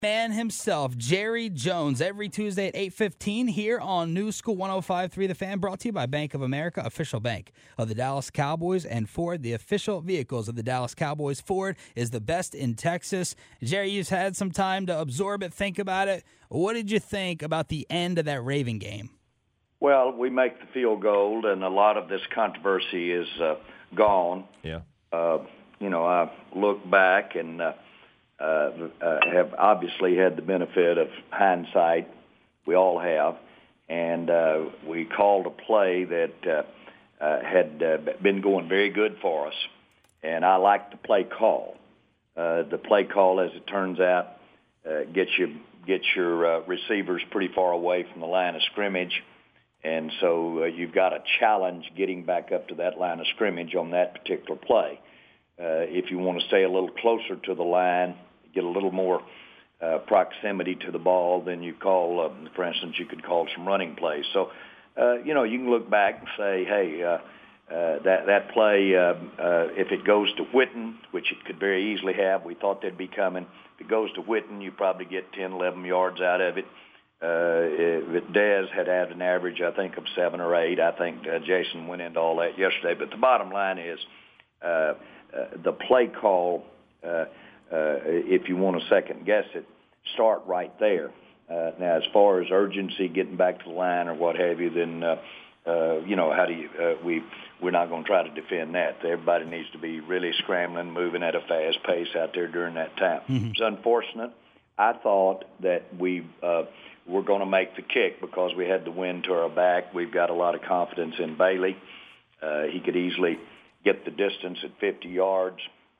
Man himself, Jerry Jones, every Tuesday at 8:15 here on New School 105.3 The Fan, brought to you by Bank of America, official bank of the Dallas Cowboys, and Ford, the official vehicles of the Dallas Cowboys. Ford is the best in Texas. Jerry, you've had some time to absorb it, think about it. What did you think about the end of that Raven game? Well, we make the field goal, and a lot of this controversy is gone. Yeah. I look back and have obviously had the benefit of hindsight. We all have. And we called a play that had been going very good for us. And I like the play call. The play call, as it turns out, gets your receivers pretty far away from the line of scrimmage. And so you've got a challenge getting back up to that line of scrimmage on that particular play. If you want to stay a little closer to the line, get a little more proximity to the ball, then you call, for instance, you could call some running plays. So, you can look back and say, hey, that play, if it goes to Whitten, which it could very easily have, we thought they'd be coming. If it goes to Whitten, you probably get 10, 11 yards out of it. Dez had an average, I think, of 7 or 8. I think Jason went into all that yesterday. But the bottom line is the play call, if you want to second guess it, start right there. Now, as far as urgency, getting back to the line or what have you, then how do you? We're not going to try to defend that. Everybody needs to be really scrambling, moving at a fast pace out there during that time. Mm-hmm. It's unfortunate. I thought that we were going to make the kick because we had the wind to our back. We've got a lot of confidence in Bailey. He could easily get the distance at 50 yards.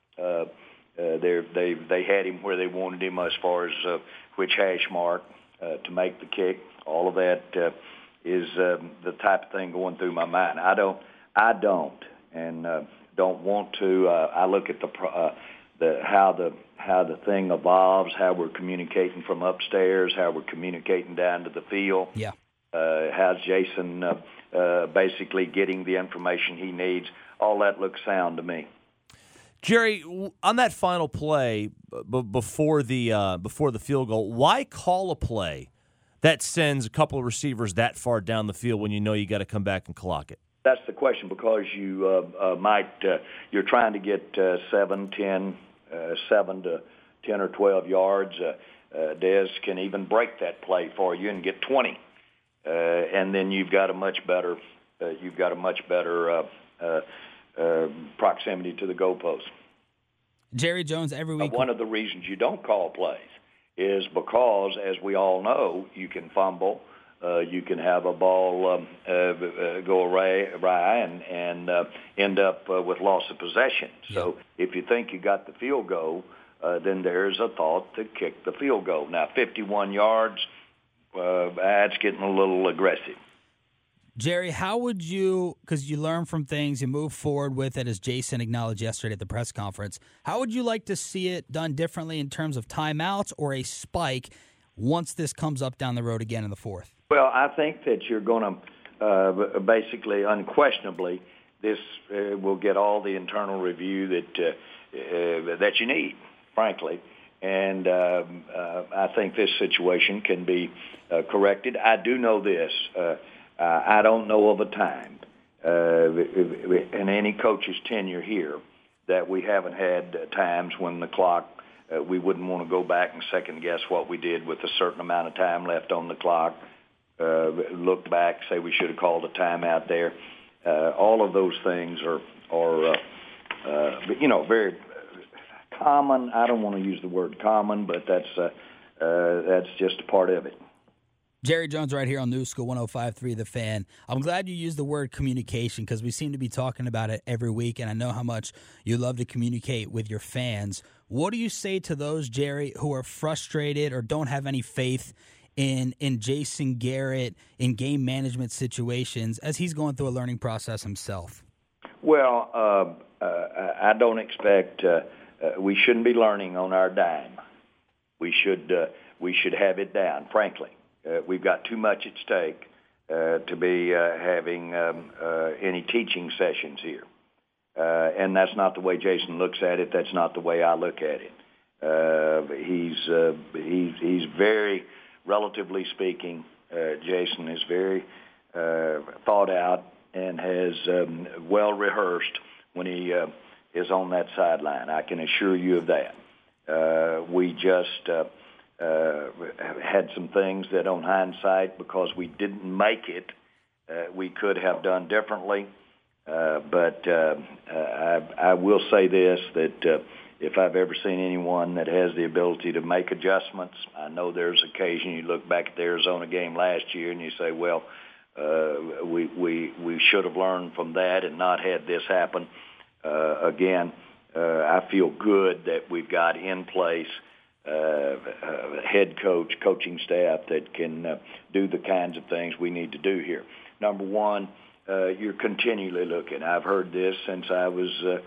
They had him where they wanted him as far as which hash mark to make the kick. All of that is the type of thing going through my mind. I don't want to. I look at how the thing evolves, how we're communicating from upstairs, how we're communicating down to the field. Yeah. How's Jason basically getting the information he needs? All that looks sound to me. Jerry, on that final play before the field goal, why call a play that sends a couple of receivers that far down the field when you know you got to come back and clock it? That's the question, because you you're trying to get 7 to 10 or 12 yards. Dez can even break that play for you and get 20, and then you've got a much better proximity to the goalpost. Jerry Jones, every week. One of the reasons you don't call plays is because, as we all know, you can fumble, you can have a ball go awry and end up with loss of possession. So if you think you got the field goal, then there's a thought to kick the field goal. Now, 51 yards, that's getting a little aggressive. Jerry, how would you, because you learn from things, you move forward with it, as Jason acknowledged yesterday at the press conference, how would you like to see it done differently in terms of timeouts or a spike once this comes up down the road again in the fourth? Well, I think that you're going to basically, unquestionably, this will get all the internal review that you need, frankly. And I think this situation can be corrected. I do know this. I don't know of a time in any coach's tenure here that we haven't had times when the clock, we wouldn't want to go back and second-guess what we did with a certain amount of time left on the clock, look back, say we should have called a timeout there. All of those things are very common. I don't want to use the word common, but that's just a part of it. Jerry Jones right here on New School 105.3 The Fan. I'm glad you used the word communication because we seem to be talking about it every week, and I know how much you love to communicate with your fans. What do you say to those, Jerry, who are frustrated or don't have any faith in Jason Garrett in game management situations as he's going through a learning process himself? Well, I don't expect we shouldn't be learning on our dime. We should have it down, frankly. We've got too much at stake to be having any teaching sessions here. And that's not the way Jason looks at it. That's not the way I look at it. He's very, relatively speaking, Jason is very thought out and has well rehearsed when he is on that sideline. I can assure you of that. We just had some things that, on hindsight, because we didn't make it, we could have done differently. But I will say this, that if I've ever seen anyone that has the ability to make adjustments, I know there's occasion you look back at the Arizona game last year and you say, well, we should have learned from that and not had this happen again. I feel good that we've got in place head coach, coaching staff that can do the kinds of things we need to do here. Number one, you're continually looking. I've heard this since I was,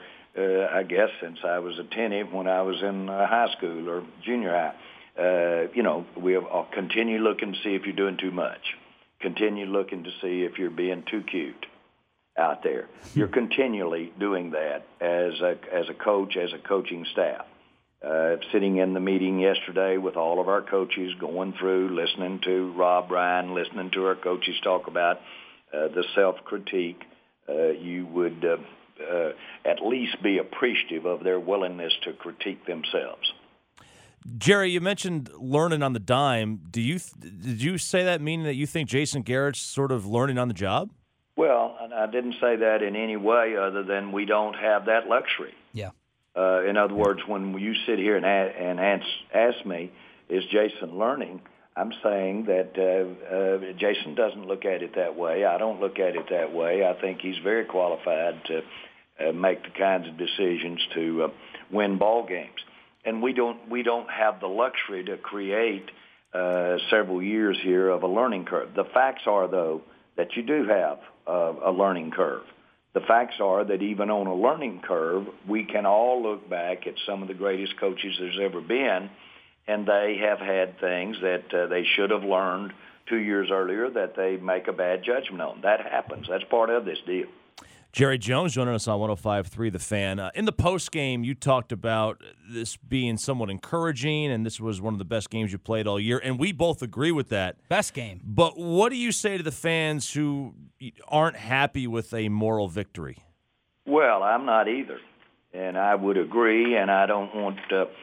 since I was attentive when I was in high school or junior high. We'll continue looking to see if you're doing too much. Continue looking to see if you're being too cute out there. You're continually doing that as a coach, as a coaching staff. Sitting in the meeting yesterday with all of our coaches, going through, listening to Rob Ryan, listening to our coaches talk about the self-critique, you would at least be appreciative of their willingness to critique themselves. Jerry, you mentioned learning on the dime. Did you say that meaning that you think Jason Garrett's sort of learning on the job? Well, I didn't say that in any way other than we don't have that luxury. Yeah. In other words, when you sit here and ask me, is Jason learning? I'm saying that Jason doesn't look at it that way. I don't look at it that way. I think he's very qualified to make the kinds of decisions to win ball games. And we don't have the luxury to create several years here of a learning curve. The facts are, though, that you do have a learning curve. The facts are that even on a learning curve, we can all look back at some of the greatest coaches there's ever been, and they have had things that they should have learned 2 years earlier that they make a bad judgment on. That happens. That's part of this deal. Jerry Jones joining us on 105.3 The Fan. In the postgame, you talked about this being somewhat encouraging, and this was one of the best games you played all year, and we both agree with that. Best game. But what do you say to the fans who aren't happy with a moral victory? Well, I'm not either, and I would agree, and I don't want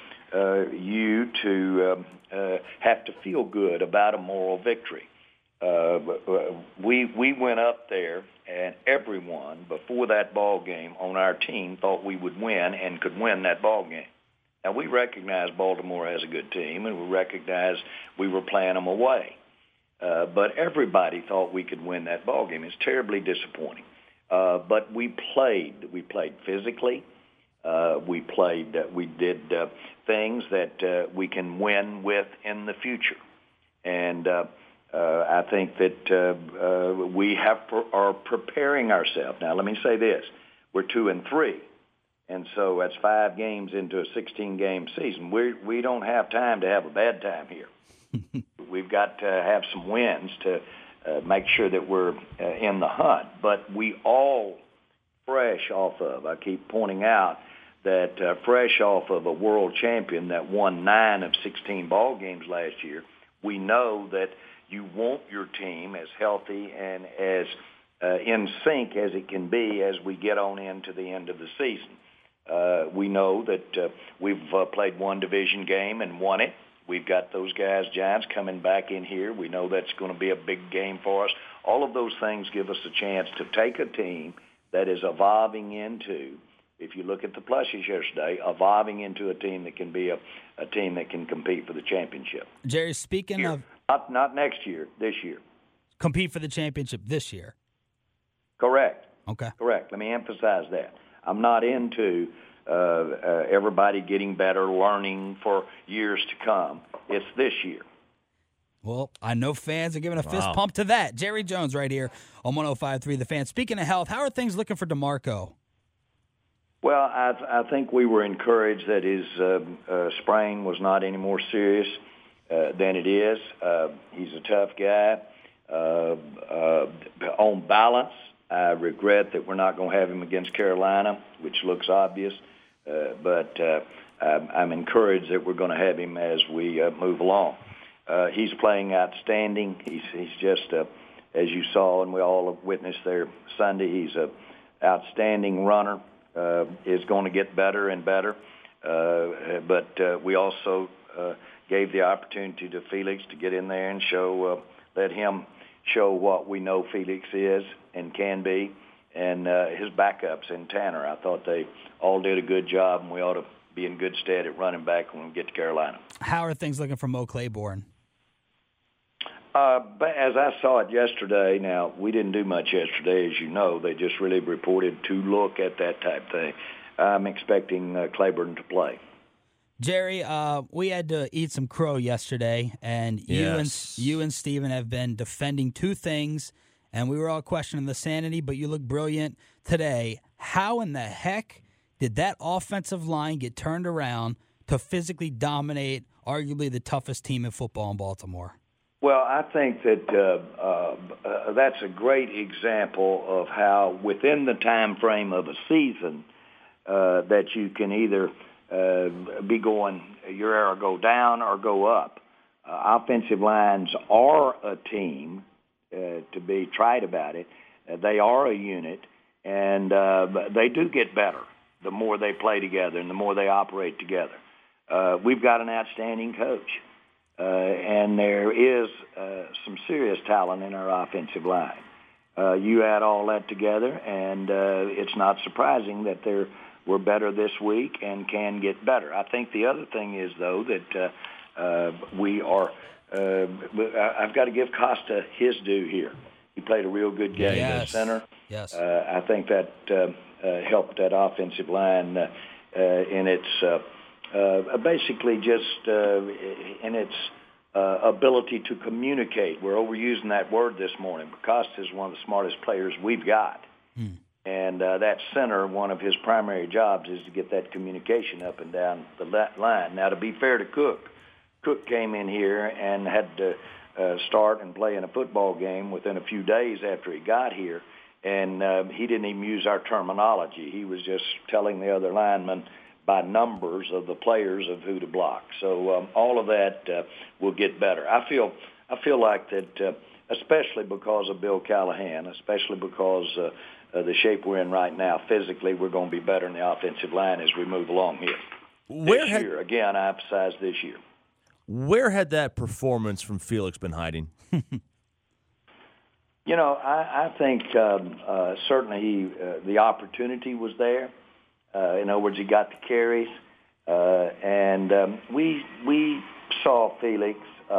you to have to feel good about a moral victory. We went up there, and everyone before that ball game on our team thought we would win and could win that ball game. Now, we recognize Baltimore has a good team, and we recognize we were playing them away. But everybody thought we could win that ball game. It's terribly disappointing. But we played physically. We did things that we can win with in the future. And I think that we are preparing ourselves. Now, let me say this. We're 2-3, and so that's 5 games into a 16-game season. We don't have time to have a bad time here. We've got to have some wins to make sure that we're in the hunt. But we all fresh off of, I keep pointing out, that fresh off of a world champion that won 9 of 16 ball games last year, we know that you want your team as healthy and as in sync as it can be as we get on into the end of the season. We know that we've played one division game and won it. We've got those guys, Giants, coming back in here. We know that's going to be a big game for us. All of those things give us a chance to take a team that is evolving into, if you look at the plushes yesterday, evolving into a team that can be a team that can compete for the championship. Jerry, speaking of... Not next year, this year. Compete for the championship this year. Correct. Okay. Correct. Let me emphasize that. I'm not into everybody getting better, learning for years to come. It's this year. Well, I know fans are giving a fist pump to that. Jerry Jones right here on 105.3 The Fan. Speaking of health, how are things looking for DeMarco? Well, I think we were encouraged that his sprain was not any more serious than it is. He's a tough guy. On balance, I regret that we're not going to have him against Carolina, which looks obvious. But I'm encouraged that we're going to have him as we move along. He's playing outstanding. He's just, as you saw and we all have witnessed there Sunday, he's an outstanding runner. Is going to get better and better. But we also gave the opportunity to Felix to get in there and let him show what we know Felix is and can be. And his backups in Tanner, I thought they all did a good job, and we ought to be in good stead at running back when we get to Carolina. How are things looking for Mo Claiborne? But as I saw it yesterday, now we didn't do much yesterday, as you know. They just really reported to look at that type thing. I'm expecting Claiborne to play. Jerry, we had to eat some crow yesterday, and you and Steven have been defending two things, and we were all questioning the sanity, but you look brilliant today. How in the heck did that offensive line get turned around to physically dominate arguably the toughest team in football in Baltimore? Well, I think that that's a great example of how within the time frame of a season that you can either be going, your arrow go down or go up. Offensive lines are a team, to be trite about it. They are a unit, and they do get better the more they play together and the more they operate together. We've got an outstanding coach. And there is some serious talent in our offensive line. You add all that together, and it's not surprising that we're better this week and can get better. I think the other thing is, though, that we are I've got to give Costa his due here. He played a real good game at center. Yes. I think that helped that offensive line in its basically just in its ability to communicate. We're overusing that word this morning. Costa is one of the smartest players we've got. And that center, one of his primary jobs is to get that communication up and down the line. Now, to be fair to Cook came in here and had to start and play in a football game within a few days after he got here. And he didn't even use our terminology. He was just telling the other linemen by numbers of the players of who to block. So all of that will get better. I feel like that, especially because of Bill Callahan, especially because the shape we're in right now, physically we're going to be better in the offensive line as we move along here. Again, I emphasize this year. Where had that performance from Felix been hiding? You know, I think certainly the opportunity was there. In other words, he got the carries, and we saw Felix,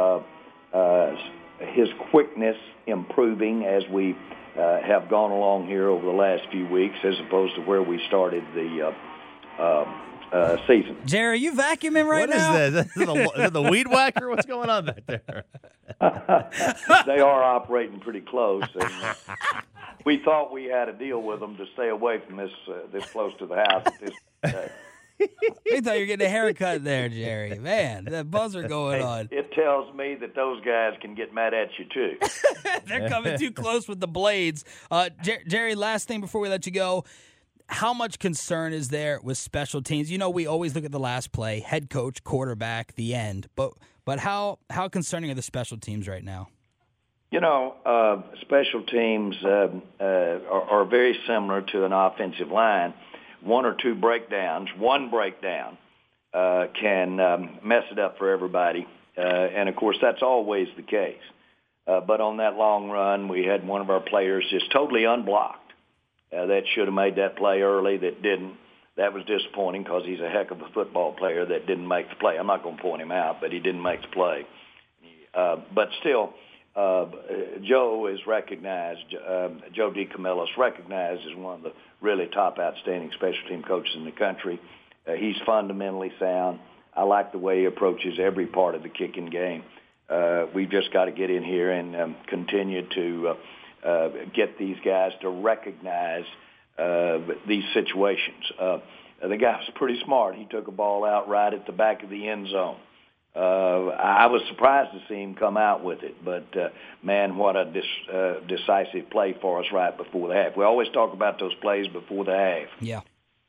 his quickness improving as we have gone along here over the last few weeks, as opposed to where we started the season. Jerry, are you vacuuming right now? What is that? Is that the weed whacker? What's going on back there? They are operating pretty close. And, we thought we had a deal with them to stay away from this close to the house at this day. I thought you were getting a haircut there, Jerry. Man, that buzzer going on. It tells me that those guys can get mad at you, too. They're coming too close with the blades. Jerry, last thing before we let you go. How much concern is there with special teams? You know, we always look at the last play, head coach, quarterback, the end. But how concerning are the special teams right now? You know, special teams are very similar to an offensive line. One or two breakdowns, one breakdown can mess it up for everybody. And, of course, that's always the case. But on that long run, we had one of our players just totally unblocked. That should have made that play early, that didn't. That was disappointing because he's a heck of a football player that didn't make the play. I'm not going to point him out, but he didn't make the play. But still, Joe is recognized, Joe DeCamillo is recognized as one of the really top outstanding special team coaches in the country. He's fundamentally sound. I like the way he approaches every part of the kicking game. We've just got to get in here and continue to get these guys to recognize these situations. The guy was pretty smart. He took a ball out right at the back of the end zone. I was surprised to see him come out with it, but man, what a decisive play for us right before the half. We always talk about those plays before the half. Yeah.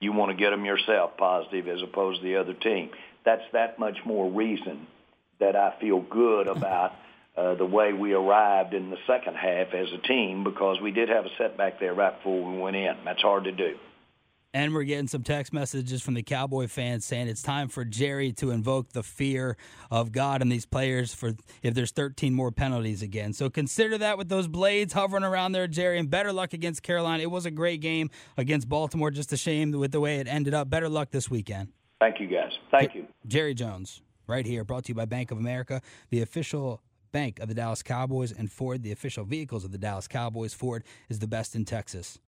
you want to get them yourself positive as opposed to the other team. That's that much more reason that I feel good about the way we arrived in the second half as a team, because we did have a setback there right before we went in. That's hard to do. And we're getting some text messages from the Cowboy fans saying it's time for Jerry to invoke the fear of God in these players for if there's 13 more penalties again. So consider that with those blades hovering around there, Jerry, and better luck against Carolina. It was a great game against Baltimore. Just a shame with the way it ended up. Better luck this weekend. Thank you, guys. Thank you. Jerry Jones, right here, brought to you by Bank of America, the official bank of the Dallas Cowboys, and Ford, the official vehicles of the Dallas Cowboys. Ford is the best in Texas.